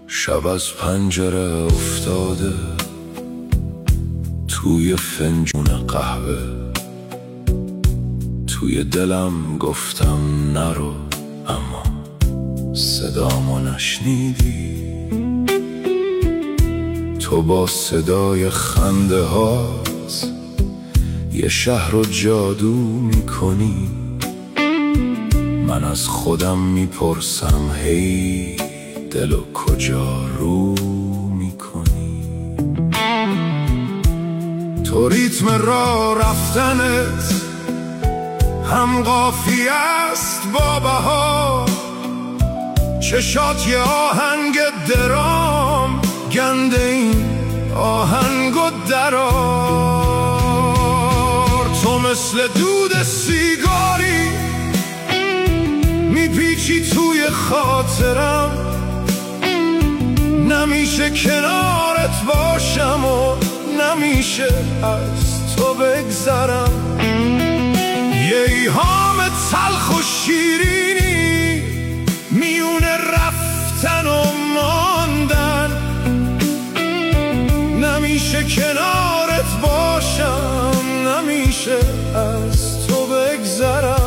شب از پنجره افتاده توی فنجون قهوه، توی دلم گفتم نرو اما صدامو نشنیدی. تو با صدای خنده هات یه شهر رو جادو میکنی. من از خودم میپرسم هی دلو کجا رو میکنی. تو ریتم راه رفتنت هم قافیه است با بهار، چشات یه آهنگ درام، گنده این آهنگو درار. تو مثل دود سیگاری میپیچی توی خاطرم، نمیشه کنارت باشم و نمیشه از تو بگذرم. یه ایهام تلخ و شیرینی میونه رفتن و ماندن، نمیشه کنارت باشم، نمیشه از تو بگذرم.